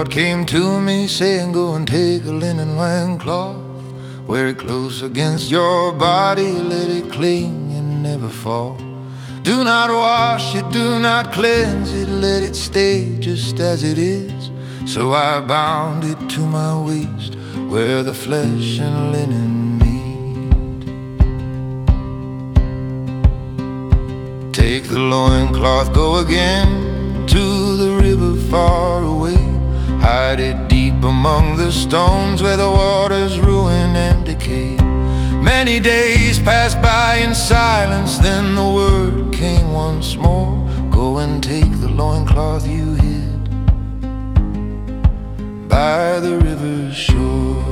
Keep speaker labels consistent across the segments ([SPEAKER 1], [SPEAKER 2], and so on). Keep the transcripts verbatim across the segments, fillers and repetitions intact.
[SPEAKER 1] Lord came to me saying, go and take a linen loincloth, wear it close against your body, let it cling and never fall. Do not wash it, do not cleanse it, let it stay just as it is. So I bound it to my waist, where the flesh and linen meet. Take the loincloth, go again to the river far away. Hide it deep among the stones where the waters ruin and decay. Many days passed by in silence, then the word came once more. Go and take the loincloth you hid by the river's shore.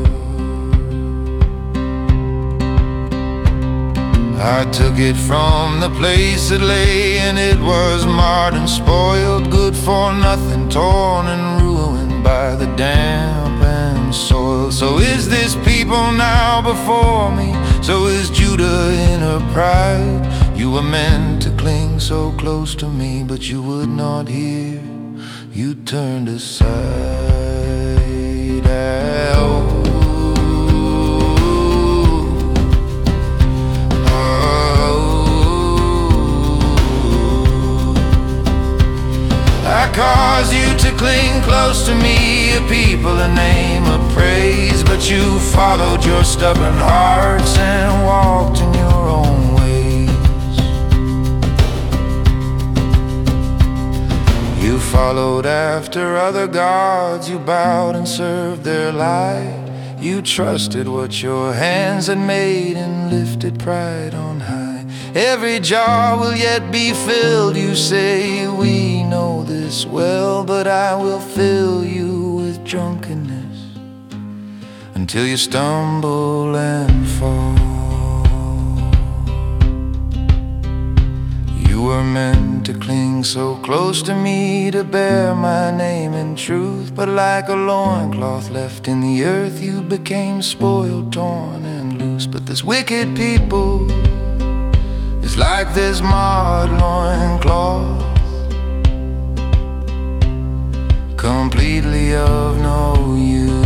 [SPEAKER 1] I took it from the place it lay, and it was marred and spoiled, good for nothing, torn and ruined by the damp and soil. So is this people now before me, so is Judah in her pride. You were meant to cling so close to me, but you would not hear, you turned aside. Oh. I caused you to cling close to me, a people, a name of praise, but you followed your stubborn hearts and walked in your own ways. You followed after other gods, you bowed and served their light. You trusted what your hands had made and lifted pride on high. Every jar will yet be filled, you say, we know this well, but I will fill you with drunkenness until you stumble and fall. You were meant to cling so close to me, to bear my name in truth, but like a loincloth left in the earth, you became spoiled, torn and loose. But this wicked people is like this marred loincloth, completely of no use.